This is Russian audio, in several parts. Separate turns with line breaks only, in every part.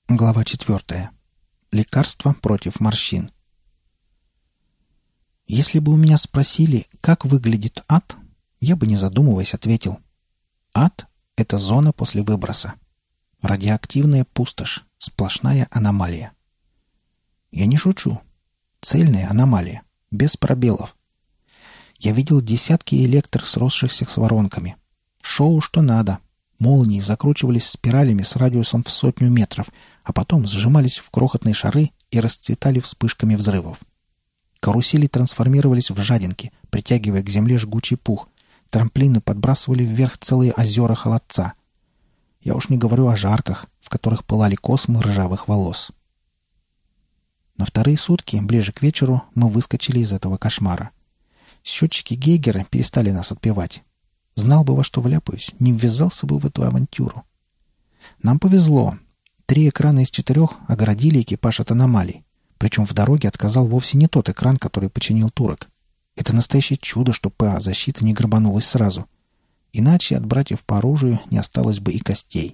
Глава 4. Лекарство против морщин. Если бы у меня спросили, как выглядит ад, я бы, не задумываясь, ответил: ад — это зона после выброса. Радиоактивная пустошь, сплошная аномалия. Я не шучу. Цельная аномалия, без пробелов. Я видел десятки электр, сросшихся с воронками. Шоу что надо. Молнии закручивались спиралями с радиусом в 100 метров, а потом сжимались в крохотные шары и расцветали вспышками взрывов. Карусели трансформировались в жадинки, притягивая к земле жгучий пух. Трамплины подбрасывали вверх целые озера холодца. Я уж не говорю о жарках, в которых пылали космы ржавых волос. На вторые сутки, ближе к вечеру, мы выскочили из этого кошмара. Счетчики Гейгера перестали нас отпевать. Знал бы, во что вляпаюсь, не ввязался бы в эту авантюру. Нам повезло. 3 экрана из 4 огородили экипаж от аномалий. Причем в дороге отказал вовсе не тот экран, который починил турок. Это настоящее чудо, что ПА защита не грабанулась сразу. Иначе от братьев по оружию не осталось бы и костей.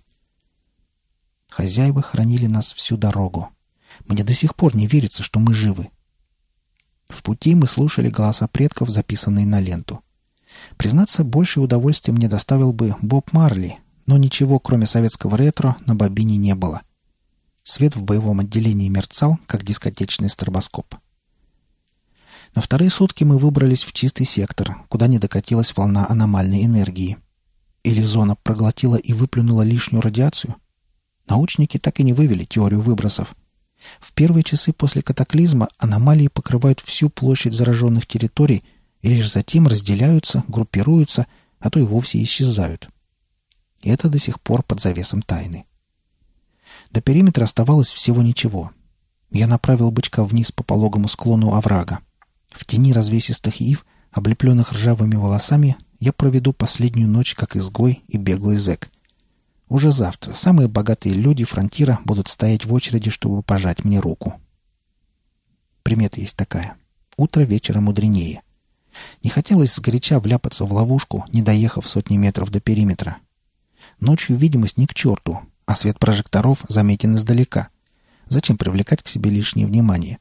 Хозяева хранили нас всю дорогу. Мне до сих пор не верится, что мы живы. В пути мы слушали голоса предков, записанные на ленту. Признаться, большее удовольствие мне доставил бы Боб Марли, но ничего, кроме советского ретро, на бобине не было. Свет в боевом отделении мерцал, как дискотечный стробоскоп. На вторые сутки мы выбрались в чистый сектор, куда не докатилась волна аномальной энергии. Или зона проглотила и выплюнула лишнюю радиацию? Научники так и не вывели теорию выбросов. В первые часы после катаклизма аномалии покрывают всю площадь зараженных территорий и лишь затем разделяются, группируются, а то и вовсе исчезают. И это до сих пор под завесом тайны. До периметра оставалось всего ничего. Я направил бычка вниз по пологому склону оврага. В тени развесистых ив, облепленных ржавыми волосами, я проведу последнюю ночь как изгой и беглый зэк. Уже завтра самые богатые люди фронтира будут стоять в очереди, чтобы пожать мне руку. Примета есть такая. Утро вечера мудренее. Не хотелось сгоряча вляпаться в ловушку, не доехав 100 метров до периметра. Ночью видимость ни к черту, а свет прожекторов заметен издалека. Зачем привлекать к себе лишнее внимание?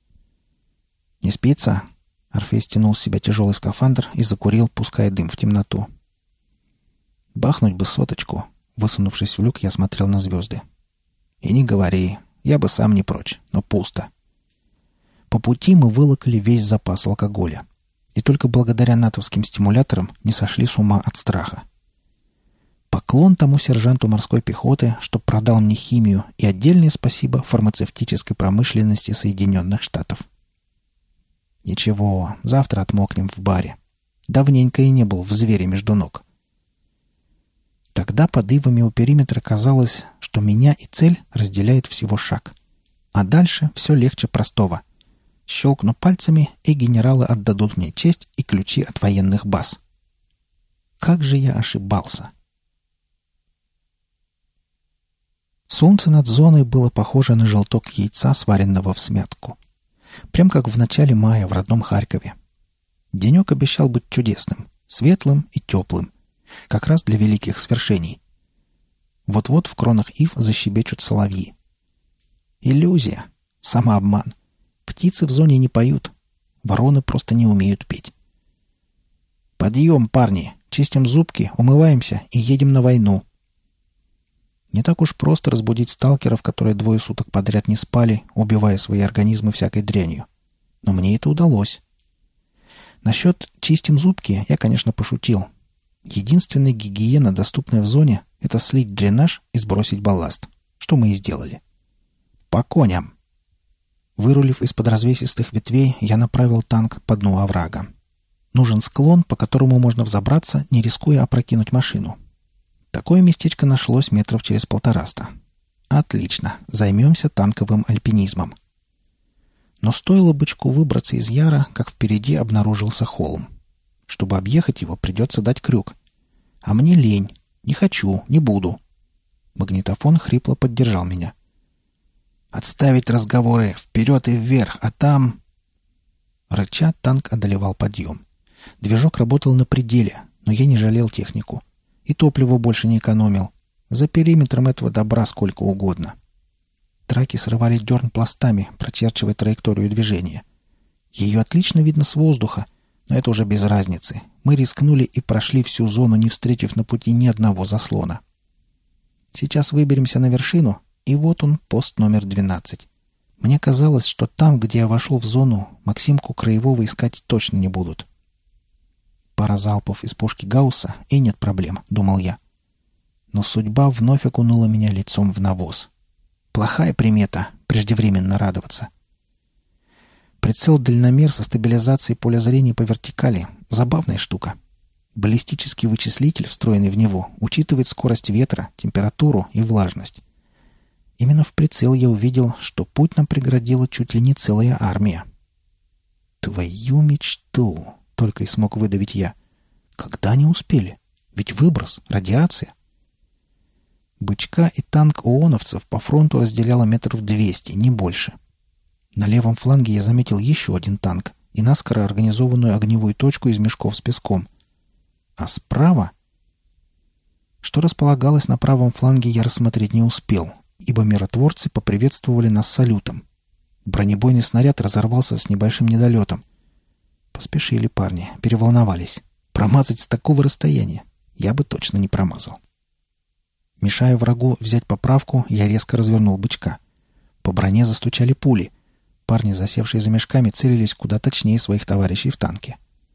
«Не спится?» Орфей стянул с себя тяжелый скафандр и закурил, пуская дым в темноту. «Бахнуть бы соточку». Высунувшись в люк, я смотрел на звезды. «И не говори. Я бы сам не прочь, но пусто». По пути мы вылокали весь запас алкоголя. И только благодаря натовским стимуляторам не сошли с ума от страха. Поклон тому сержанту морской пехоты, что продал мне химию, и отдельное спасибо фармацевтической промышленности Соединенных Штатов. Ничего, завтра отмокнем в баре. Давненько и не был в звере между ног. Тогда под ивами у периметра казалось, что меня и цель разделяет всего шаг. А дальше все легче простого. Щелкну пальцами, и генералы отдадут мне честь и ключи от военных баз. Как же я ошибался! Солнце над зоной было похоже на желток яйца, сваренного в смятку. Прям как в начале мая в родном Харькове. Денек обещал быть чудесным, светлым и теплым. Как раз для великих свершений. Вот-вот в кронах ив защебечут соловьи. Иллюзия, самообман. Птицы в зоне не поют. Вороны просто не умеют петь. «Подъем, парни! Чистим зубки, умываемся и едем на войну!» Не так уж просто разбудить сталкеров, которые 2 суток подряд не спали, убивая свои организмы всякой дрянью. Но мне это удалось. Насчет «чистим зубки» я, конечно, пошутил. Единственная гигиена, доступная в зоне, это слить дренаж и сбросить балласт. Что мы и сделали. По коням! Вырулив из-под развесистых ветвей, я направил танк по дну оврага. Нужен склон, по которому можно взобраться, не рискуя опрокинуть машину. Такое местечко нашлось метров через 150. Отлично, займемся танковым альпинизмом. Но стоило бычку выбраться из яра, как впереди обнаружился холм. Чтобы объехать его, придется дать крюк. А мне лень. Не хочу, не буду. Магнитофон хрипло поддержал меня. «Отставить разговоры! Вперед и вверх! А там...» Рыча, танк одолевал подъем. Движок работал на пределе, но я не жалел технику. И топливо больше не экономил. За периметром этого добра сколько угодно. Траки срывали дерн пластами, прочерчивая траекторию движения. Ее отлично видно с воздуха, но это уже без разницы. Мы рискнули и прошли всю зону, не встретив на пути ни одного заслона. Сейчас выберемся на вершину, и вот он, пост номер 12. Мне казалось, что там, где я вошел в зону, Максимку Краевого искать точно не будут. Пара залпов из пушки Гаусса, и нет проблем, думал я. Но судьба вновь окунула меня лицом в навоз. Плохая примета — преждевременно радоваться. Прицел-дальномер со стабилизацией поля зрения по вертикали — забавная штука. Баллистический вычислитель, встроенный в него, учитывает скорость ветра, температуру и влажность. Именно в прицел я увидел, что путь нам преградила чуть ли не целая армия. «Твою мечту!» — только и смог выдавить я. «Когда они успели? Ведь выброс, радиация». Бычка и танк ооновцев по фронту разделяло метров 200, не больше. На левом фланге я заметил еще один танк и наскоро организованную огневую точку из мешков с песком. А справа... Что располагалось на правом фланге, я рассмотреть не успел, ибо миротворцы поприветствовали нас салютом. Бронебойный снаряд разорвался с небольшим недолетом. Поспешили парни, переволновались. Промазать с такого расстояния я бы точно не промазал. Мешая врагу взять поправку, я резко развернул бычка. По броне застучали пули. Парни, засевшие за мешками, целились куда точнее своих товарищей в танке.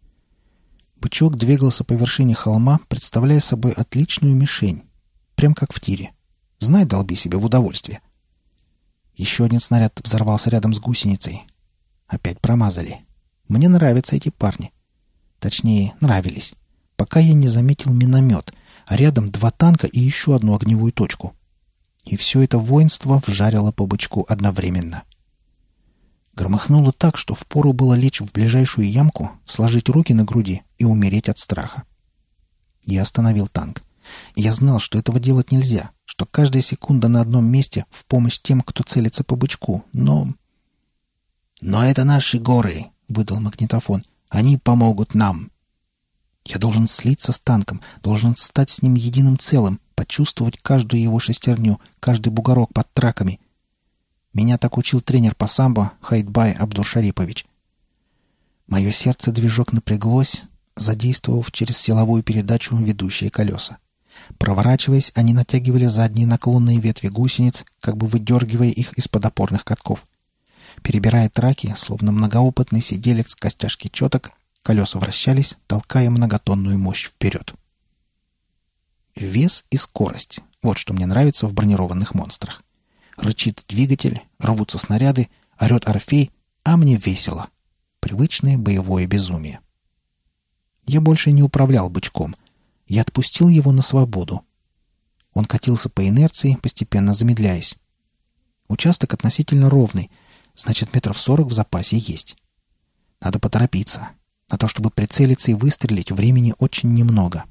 Бычок двигался по вершине холма, представляя собой отличную мишень. Прям как в тире. Знай, долби себе в удовольствие. Еще один снаряд взорвался рядом с гусеницей. Опять промазали. Мне нравятся эти парни. Точнее, нравились. Пока я не заметил миномет, а рядом 2 танка и еще одну огневую точку. И все это воинство вжарило по бычку одновременно. Громыхнуло так, что впору было лечь в ближайшую ямку, сложить руки на груди и умереть от страха. Я остановил танк. Я знал, что этого делать нельзя, что каждая секунда на одном месте в помощь тем, кто целится по бычку, но... «Но это наши горы», — выдал магнитофон. «Они помогут нам». Я должен слиться с танком, должен стать с ним единым целым, почувствовать каждую его шестерню, каждый бугорок под траками. Меня так учил тренер по самбо Хайдбай Абдушарипович. Мое сердце-движок напряглось, задействовав через силовую передачу ведущие колеса. Проворачиваясь, они натягивали задние наклонные ветви гусениц, как бы выдергивая их из-под опорных катков. Перебирая траки, словно многоопытный сиделец костяшки четок, колеса вращались, толкая многотонную мощь вперед. Вес и скорость — вот что мне нравится в бронированных монстрах. Рычит двигатель, рвутся снаряды, орет Орфей, а мне весело. Привычное боевое безумие. Я больше не управлял бычком. Я отпустил его на свободу. Он катился по инерции, постепенно замедляясь. Участок относительно ровный, значит, метров 40 в запасе есть. Надо поторопиться. На то, чтобы прицелиться и выстрелить, времени очень немного.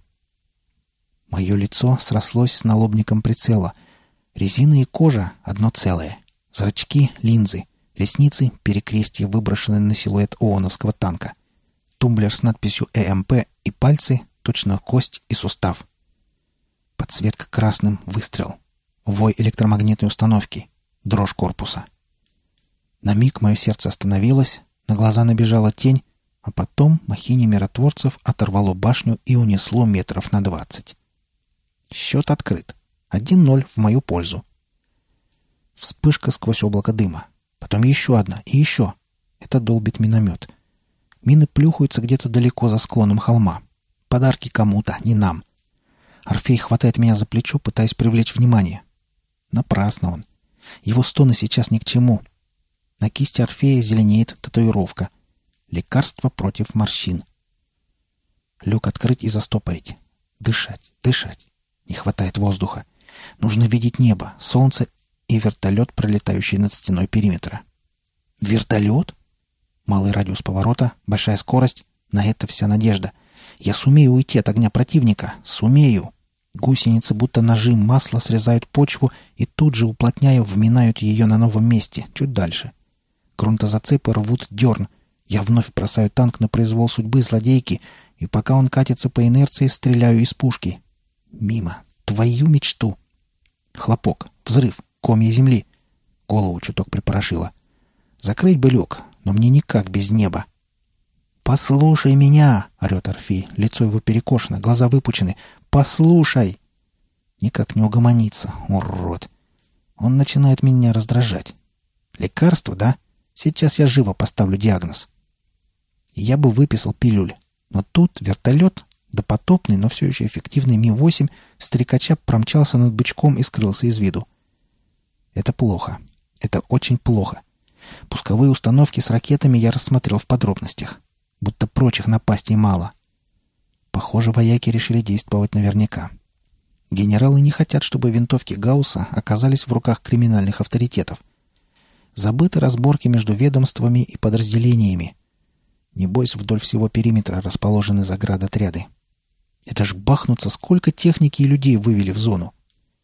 Мое лицо срослось с налобником прицела. Резина и кожа — одно целое. Зрачки — линзы. Ресницы — перекрестие, выброшенное на силуэт ооновского танка. Тумблер с надписью «ЭМП» и пальцы — точно кость и сустав. Подсветка красным — выстрел. Вой электромагнитной установки. Дрожь корпуса. На миг мое сердце остановилось, на глаза набежала тень, а потом махине миротворцев оторвало башню и унесло метров на 20. Счет открыт. 1-0 в мою пользу. Вспышка сквозь облако дыма. Потом еще одна и еще. Это долбит миномет. Мины плюхаются где-то далеко за склоном холма. Подарки кому-то, не нам. Орфей хватает меня за плечо, пытаясь привлечь внимание. Напрасно он. Его стоны сейчас ни к чему. На кисти Орфея зеленеет татуировка. Лекарство против морщин. Люк открыть и застопорить. Дышать, дышать. Не хватает воздуха. Нужно видеть небо, солнце и вертолет, пролетающий над стеной периметра. Вертолет? Малый радиус поворота, большая скорость. На это вся надежда. Я сумею уйти от огня противника. Сумею. Гусеницы, будто ножи масла, срезают почву и тут же, уплотняя, вминают ее на новом месте, чуть дальше. Грунтозацепы рвут дерн. Я вновь бросаю танк на произвол судьбы злодейки, и пока он катится по инерции, стреляю из пушки. Мимо. Твою мечту. Хлопок. Взрыв. Комья земли. Голову чуток припорошило. Закрыть бы люк, но мне никак без неба. «Послушай меня!» — орет Орфей. Лицо его перекошено, глаза выпучены. «Послушай!» Никак не угомонится, урод. Он начинает меня раздражать. Лекарство, да? Сейчас я живо поставлю диагноз. Я бы выписал пилюль. Но тут вертолет, допотопный, но все еще эффективный Ми-8, стрекача промчался над бычком и скрылся из виду. Это плохо. Это очень плохо. Пусковые установки с ракетами я рассмотрел в подробностях. Будто прочих напастей мало. Похоже, вояки решили действовать наверняка. Генералы не хотят, чтобы винтовки Гаусса оказались в руках криминальных авторитетов. Забыты разборки между ведомствами и подразделениями. Небось, вдоль всего периметра расположены заградотряды. Это ж бахнуться, сколько техники и людей вывели в зону.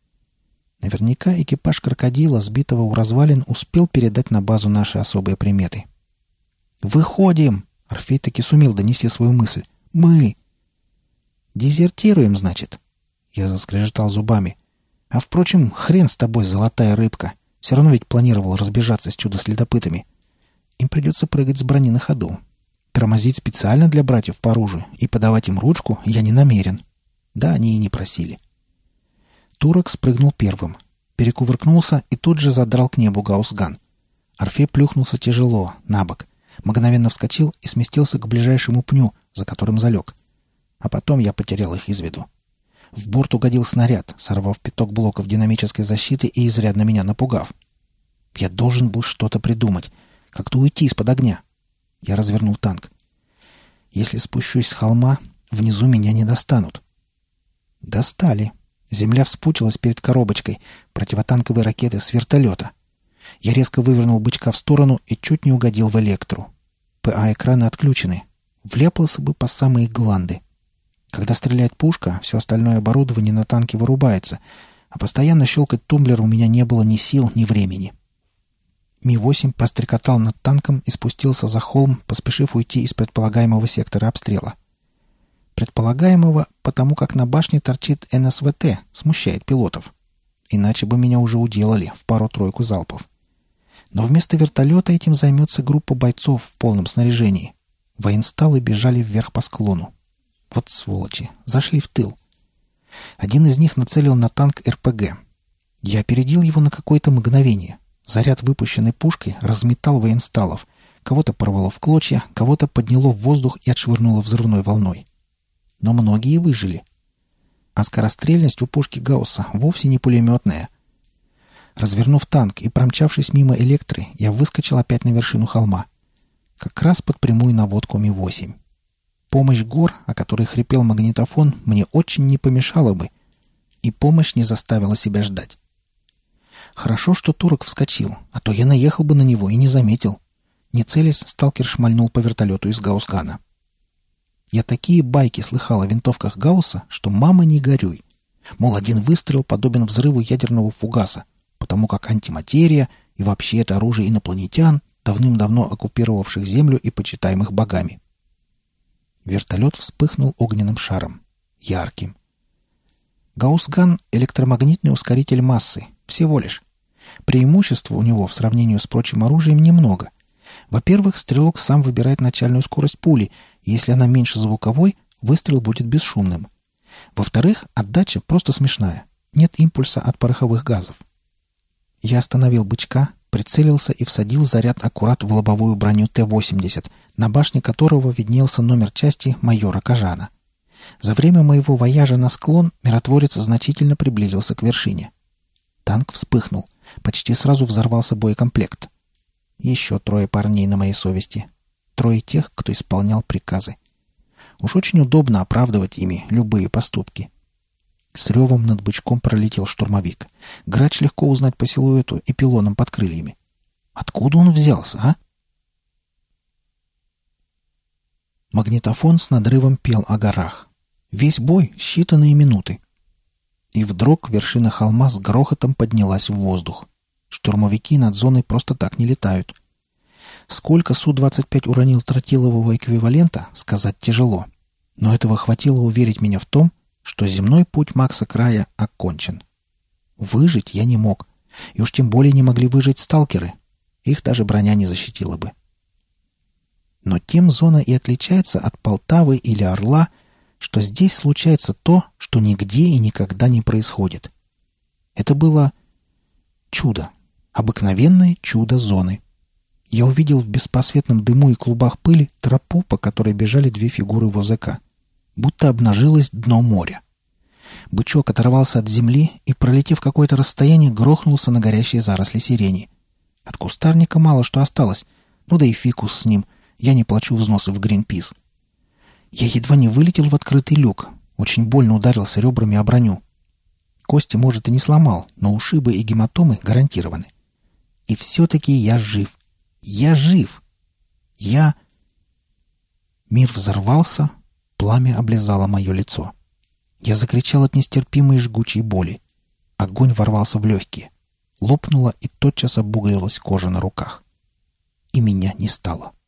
Наверняка экипаж крокодила, сбитого у развалин, успел передать на базу наши особые приметы. «Выходим!» — Орфей таки сумел донести свою мысль. «Мы!» «Дезертируем, значит?» Я заскрежетал зубами. «А впрочем, хрен с тобой, золотая рыбка. Все равно ведь планировал разбежаться с чудо-следопытами. Им придется прыгать с брони на ходу. Тормозить специально для братьев по оружию и подавать им ручку я не намерен. Да, они и не просили». Турок спрыгнул первым. Перекувыркнулся и тут же задрал к небу гаусс-ган. Орфей плюхнулся тяжело, на бок. Мгновенно вскочил и сместился к ближайшему пню, за которым залег. А потом я потерял их из виду. В борт угодил снаряд, сорвав пяток блоков динамической защиты и изрядно меня напугав. Я должен был что-то придумать, как-то уйти из-под огня. Я развернул танк. Если спущусь с холма, внизу меня не достанут. Достали. Земля вспучилась перед коробочкой, противотанковые ракеты с вертолета. Я резко вывернул бычка в сторону и чуть не угодил в Электру. ПА-экраны отключены. Вляпался бы по самые гланды. Когда стреляет пушка, все остальное оборудование на танке вырубается, а постоянно щелкать тумблер у меня не было ни сил, ни времени. Ми-8 прострекотал над танком и спустился за холм, поспешив уйти из предполагаемого сектора обстрела. Предполагаемого, потому как на башне торчит НСВТ, смущает пилотов. Иначе бы меня уже уделали в пару-тройку залпов. Но вместо вертолета этим займется группа бойцов в полном снаряжении. Военсталы бежали вверх по склону. Вот сволочи, зашли в тыл. Один из них нацелил на танк РПГ. Я опередил его на какое-то мгновение. Заряд, выпущенный пушкой, разметал военсталов. Кого-то порвало в клочья, кого-то подняло в воздух и отшвырнуло взрывной волной. Но многие выжили. А скорострельность у пушки Гаусса вовсе не пулеметная. Развернув танк и промчавшись мимо Электры, я выскочил опять на вершину холма. Как раз под прямую наводку Ми-8. Помощь гор, о которой хрипел магнитофон, мне очень не помешала бы. И помощь не заставила себя ждать. Хорошо, что турок вскочил, а то я наехал бы на него и не заметил. Не целясь, сталкер шмальнул по вертолету из гаусс-гана. Я такие байки слыхал о винтовках Гаусса, что мама не горюй. Мол, один выстрел подобен взрыву ядерного фугаса, потому как антиматерия и вообще это оружие инопланетян, давным-давно оккупировавших Землю и почитаемых богами. Вертолет вспыхнул огненным шаром. Ярким. Гаусс-ган — электромагнитный ускоритель массы. Всего лишь. Преимущества у него в сравнении с прочим оружием немного. Во-первых, стрелок сам выбирает начальную скорость пули, и если она меньше звуковой, выстрел будет бесшумным. Во-вторых, отдача просто смешная. Нет импульса от пороховых газов. Я остановил бычка, прицелился и всадил заряд аккурат в лобовую броню Т-80, на башне которого виднелся номер части майора Кажана. За время моего вояжа на склон миротворец значительно приблизился к вершине. Танк вспыхнул. Почти сразу взорвался боекомплект. Еще 3 парней на моей совести. 3 тех, кто исполнял приказы. Уж очень удобно оправдывать ими любые поступки. С ревом над бычком пролетел штурмовик. Грач легко узнать по силуэту и пилонам под крыльями. Откуда он взялся, а? Магнитофон с надрывом пел о горах. Весь бой — считанные минуты. И вдруг вершина холма с грохотом поднялась в воздух. Штурмовики над зоной просто так не летают. Сколько Су-25 уронил тротилового эквивалента, сказать тяжело. Но этого хватило уверить меня в том, что земной путь Макса Края окончен. Выжить я не мог. И уж тем более не могли выжить сталкеры. Их даже броня не защитила бы. Но тем зона и отличается от Полтавы или Орла, что здесь случается то, что нигде и никогда не происходит. Это было чудо. Обыкновенное чудо зоны. Я увидел в беспросветном дыму и клубах пыли тропу, по которой бежали две фигуры возака. Будто обнажилось дно моря. Бычок оторвался от земли и, пролетев какое-то расстояние, грохнулся на горящие заросли сирени. От кустарника мало что осталось. Ну да и фикус с ним. Я не плачу взносы в Гринпис. Я едва не вылетел в открытый люк. Очень больно ударился ребрами о броню. Кости, может, и не сломал, но ушибы и гематомы гарантированы. И все-таки я жив. Я жив. Мир взорвался, пламя облизало мое лицо. Я закричал от нестерпимой жгучей боли. Огонь ворвался в легкие. Лопнула и тотчас обуглилась кожа на руках. И меня не стало.